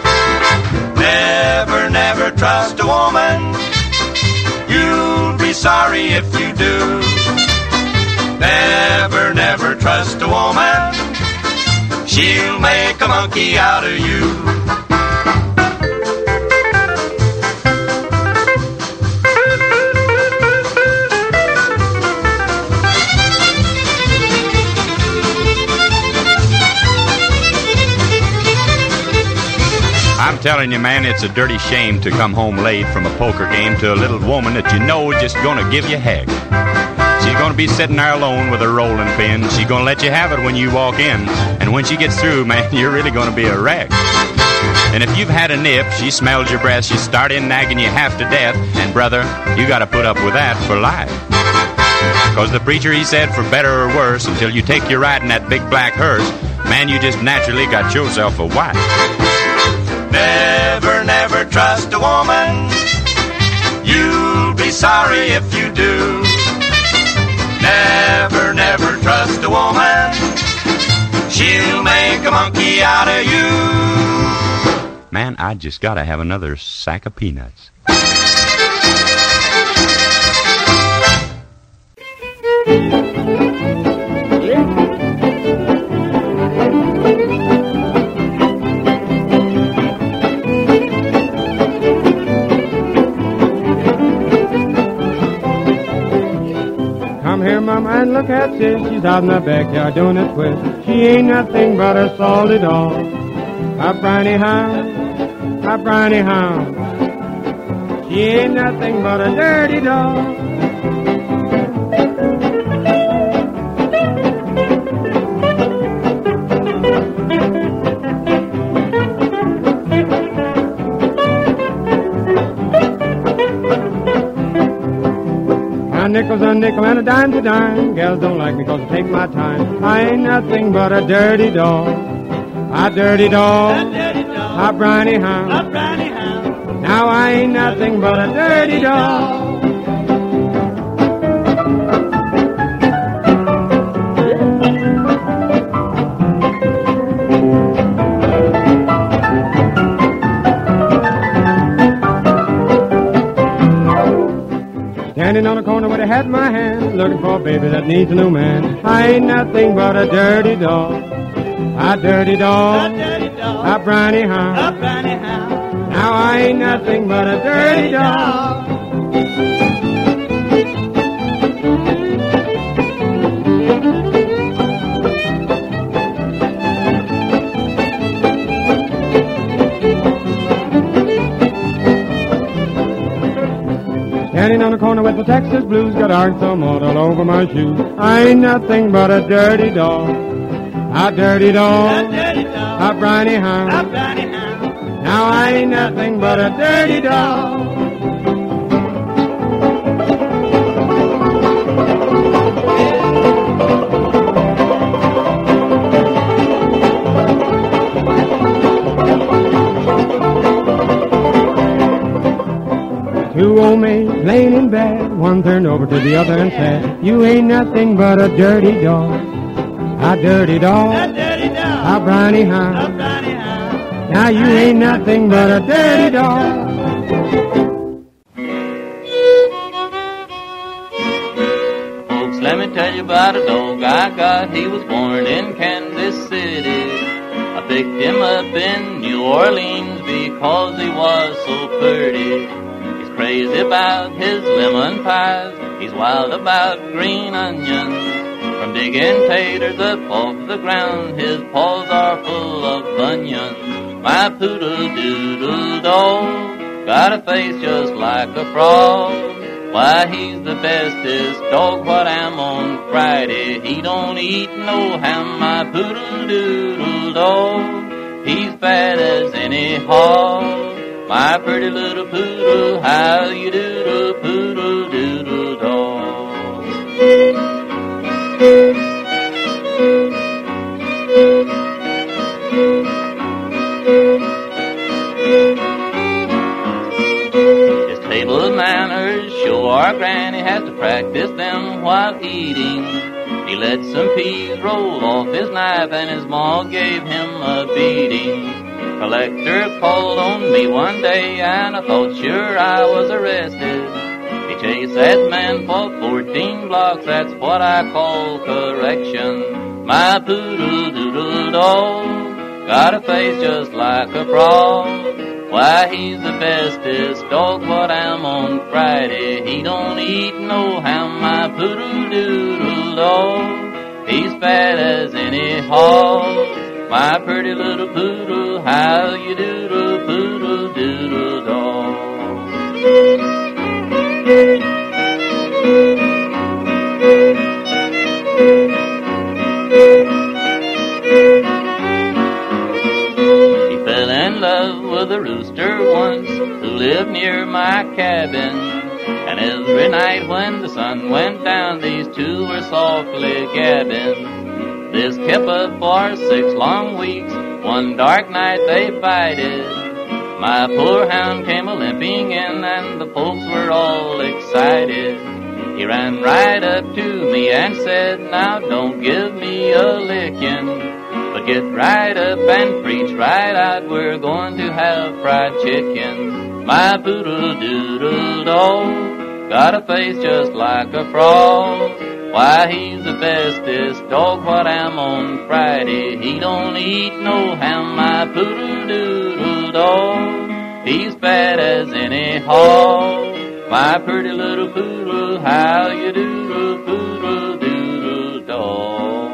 Never, never trust a woman. You'll be sorry if you do. Never, never trust a woman. She'll make a monkey out of you. I'm telling you, man, it's a dirty shame to come home late from a poker game to a little woman that you know is just gonna give you heck. She's gonna be sitting there alone with her rolling pin. She's gonna let you have it when you walk in. And when she gets through, man, you're really gonna be a wreck. And if you've had a nip, she smells your breath, she start in nagging you half to death. And brother, you gotta put up with that for life. Cause the preacher, he said, for better or worse, until you take your ride in that big black hearse, man, you just naturally got yourself a wife. Never, never trust a woman. You'll be sorry if you do. Never, never trust a woman. She'll make a monkey out of you. Man, I just gotta have another sack of peanuts. Here, Mama, and look at sis. She's out in the backyard doing a twist. She ain't nothing but a salty dog. A briny hound, a briny hound. She ain't nothing but a dirty dog. A nickel's a nickel and a dime's a dime. Gals don't like me 'cause I take my time. I ain't nothing but a dirty dog. A dirty dog. A dirty dog. A briny hound. A briny hound. Now I ain't nothing but a dirty dog. Standing on a corner with a hat in my hand, looking for a baby that needs a new man. I ain't nothing but a dirty dog. A dirty dog. A dirty dog. A briny hound. A briny hound. Now I ain't nothing but a dirty dog. Standing on the corner with the Texas blues, got Arkansas mud all over my shoes. I ain't nothing but a dirty dog. A dirty dog. A dirty dog. A briny hound. A briny hound. Now I ain't nothing but a dirty dog. Two old maids laying in bed, one turned over to the other and said, you ain't nothing but a dirty dog. A dirty dog, a, dirty dog. a briny hound. Now you ain't nothing but a dirty dog. Folks, let me tell you about a dog I got. He was born in Kansas City. I picked him up in New Orleans because he was so pretty. He's crazy about his lemon pies. He's wild about green onions. From digging taters up off the ground, his paws are full of bunions. My poodle-doodle dog got a face just like a frog. Why, he's the bestest dog what am on Friday. He don't eat no ham, my poodle-doodle dog. He's fat as any hog. My pretty little poodle, how you do, poodle-doodle dog. His table manners show our granny has to practice them while eating. He let some peas roll off his knife and his ma gave him a beating. Collector called on me one day and I thought sure I was arrested. He chased that man for fourteen blocks, that's what I call correction. My poodle-doodle dog got a face just like a frog. Why, he's the bestest dog what am on Friday. He don't eat no ham, my poodle-doodle dog. He's fat as any hog. My pretty little poodle, how you doodle, poodle-doodle dog. He fell in love with a rooster once who lived near my cabin. And every night when the sun went down, these two were softly gabbing. This kept up for six long weeks. One dark night they fighted. My poor hound came a-limping in, and the folks were all excited. He ran right up to me and said, now don't give me a licking, but get right up and preach right out, we're going to have fried chicken. My poodle-doodle dog got a face just like a frog. Why, he's the bestest dog what am on Friday. He don't eat no ham, my poodle-doodle dog. He's fat as any hog. My pretty little poodle, how you do, poodle-doodle dog.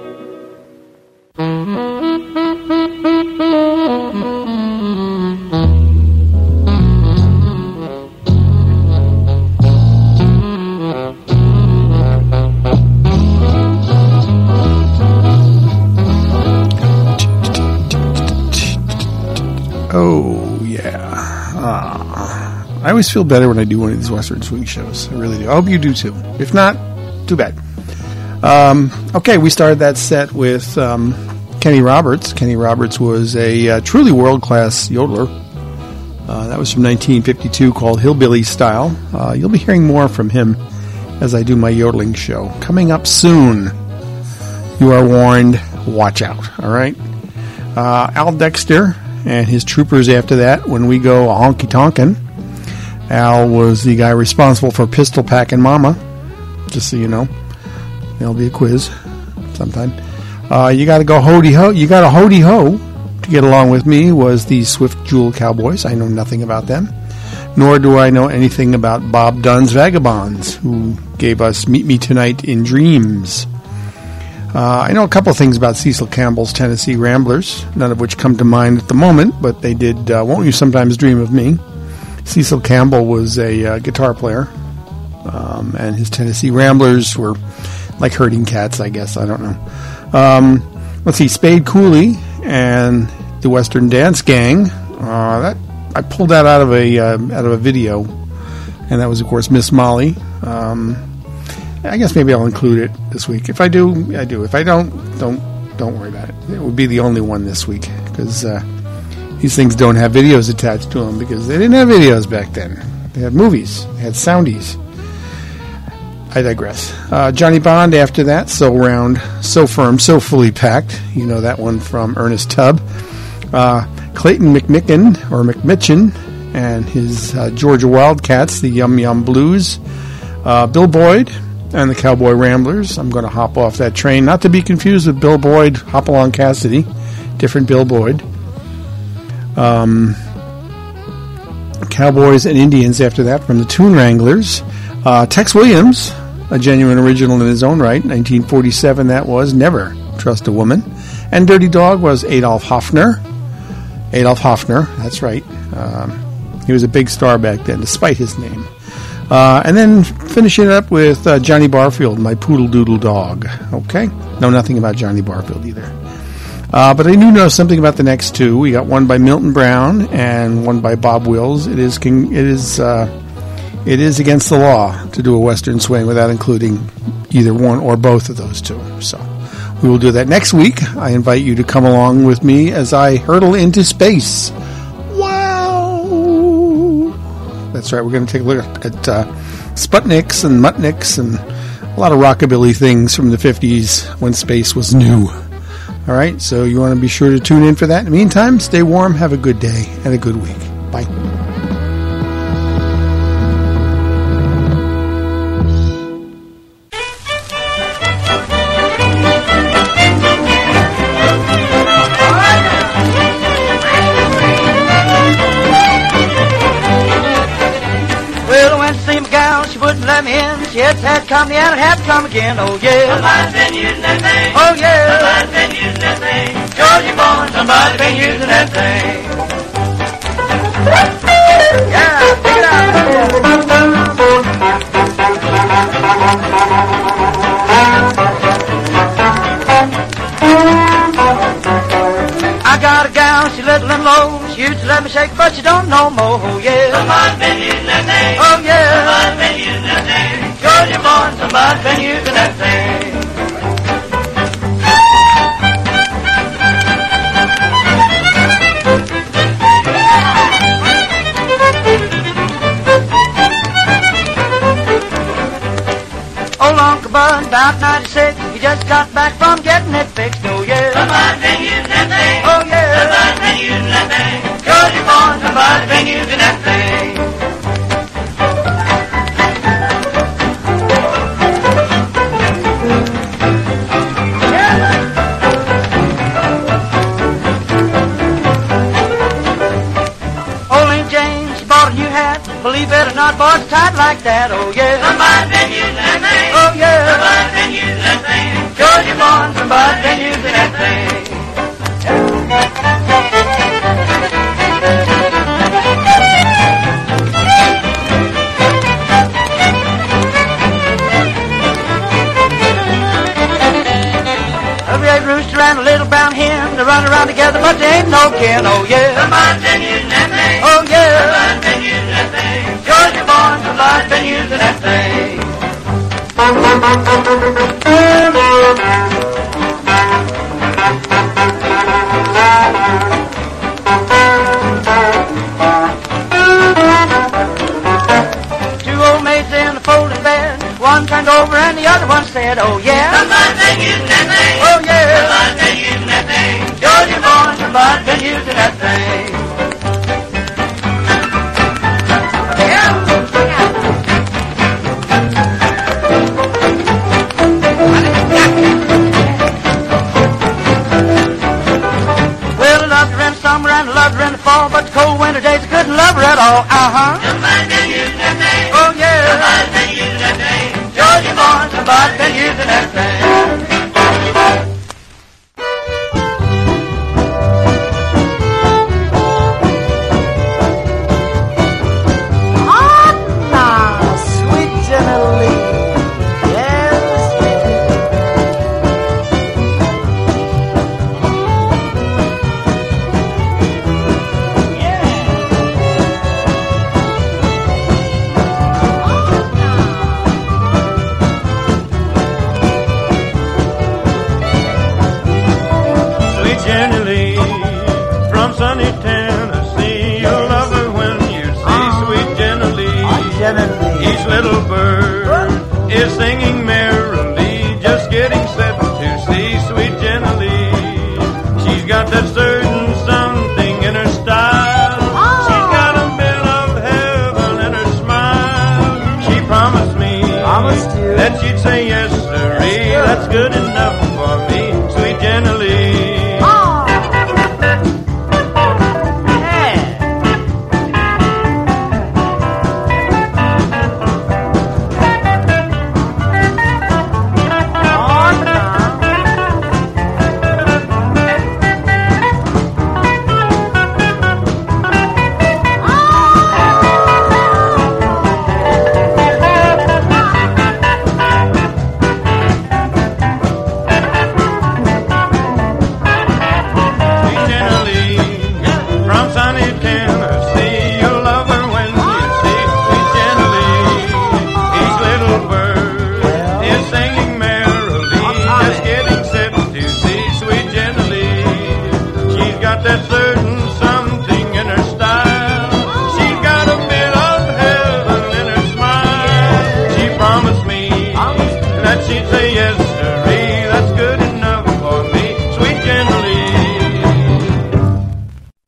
Oh, yeah. Ah. I always feel better when I do one of these Western Swing shows. I really do. I hope you do too. If not, too bad. Um, okay, we started that set with um, Kenny Roberts. Kenny Roberts was a uh, truly world-class yodeler. Uh, that was from nineteen fifty-two, called Hillbilly Style. Uh, you'll be hearing more from him as I do my yodeling show. Coming up soon. You are warned. Watch out. All right? Uh, Al Dexter and his troopers after that, when we go honky-tonkin'. Al was the guy responsible for Pistol Packin' Mama, just so you know. There'll be a quiz sometime. Uh, you got to go ho-de-ho. You got a ho-de-ho to get along with me was the Swift Jewel Cowboys. I know nothing about them, nor do I know anything about Bob Dunn's Vagabonds, who gave us Meet Me Tonight in Dreams. Uh, I know a couple of things about Cecil Campbell's Tennessee Ramblers, none of which come to mind at the moment, but they did uh, Won't You Sometimes Dream of Me. Cecil Campbell was a uh, guitar player, um, and his Tennessee Ramblers were like herding cats, I guess. I don't know. Um, let's see, Spade Cooley and the Western Dance Gang. Uh, that I pulled that out of a uh, out of a video, and that was, of course, Miss Molly. Um, I guess maybe I'll include it this week. If I do, I do. If I don't, don't don't worry about it. It would be the only one this week, because uh, these things don't have videos attached to them, because they didn't have videos back then. They had movies. They had soundies. I digress. Uh, Johnny Bond after that, So Round, So Firm, So Fully Packed. You know that one from Ernest Tubb. Uh, Clayton McMicken, or McMitchen, and his uh, Georgia Wildcats, the Yum Yum Blues. Uh, Bill Boyd and the Cowboy Ramblers. I'm going to hop off that train. Not to be confused with Bill Boyd, Hopalong Cassidy. Different Bill Boyd. Um, Cowboys and Indians after that from the Toon Wranglers. Uh, Tex Williams, a genuine original in his own right. nineteen forty-seven that was. Never Trust a Woman. And Dirty Dog was Adolf Hoffner. Adolf Hoffner, that's right. Um, he was a big star back then, despite his name. Uh, and then finishing it up with uh, Johnny Barfield, My Poodle Doodle Dog. Okay? Know nothing about Johnny Barfield either. Uh, but I do know something about the next two. We got one by Milton Brown and one by Bob Wills. It is king, it is uh, it is against the law to do a Western swing without including either one or both of those two. So we will do that next week. I invite you to come along with me as I hurtle into space. Wow! That's right. We're going to take a look at uh, Sputniks and Mutniks and a lot of rockabilly things from the fifties when space was new. All right, so you want to be sure to tune in for that. In the meantime, stay warm, have a good day, and a good week. Bye. Well, I went to see my gal, she wouldn't let me in. She had to have company and I'd have to come again. Oh, yeah. Somebody's been using that thing. Oh, yeah. Somebody's been using that thing. Georgie born, somebody's been using that thing. Yeah, pick it up. I got a gal, she little and low. She used to let me shake, but she don't know more. Oh, yeah. Somebody's been using that thing. Oh, yeah. Somebody's been using that thing. Georgia born, somebody's been using that thing. Old Uncle Bud, about ninety-six, he just got back from getting it fixed. Oh, yeah. Somebody's been using that thing. Oh, yeah. Somebody's been using that thing. Georgia born, somebody's been using that thing. Believe it or not, boy, it's tight like that, oh yeah. Somebody's been using that thing. Oh yeah. Somebody's been using that thing. Georgia born, somebody's been using that thing. A red rooster and a little brown hen, they run around together, but they ain't no kin, oh yeah. Somebody's been using that thing. Oh yeah. Somebody's been using that thing. Georgia born, somebody's been using that thing. Two old maids in a folding bed. One turned over and the other one said, oh yeah. Somebody's been using that thing. Oh yeah. Somebody's been using that thing. Georgia born, somebody's been using that thing. Well, I loved her in the summer and I loved her in the fall, but the cold winter days I couldn't love her at all. Uh-huh.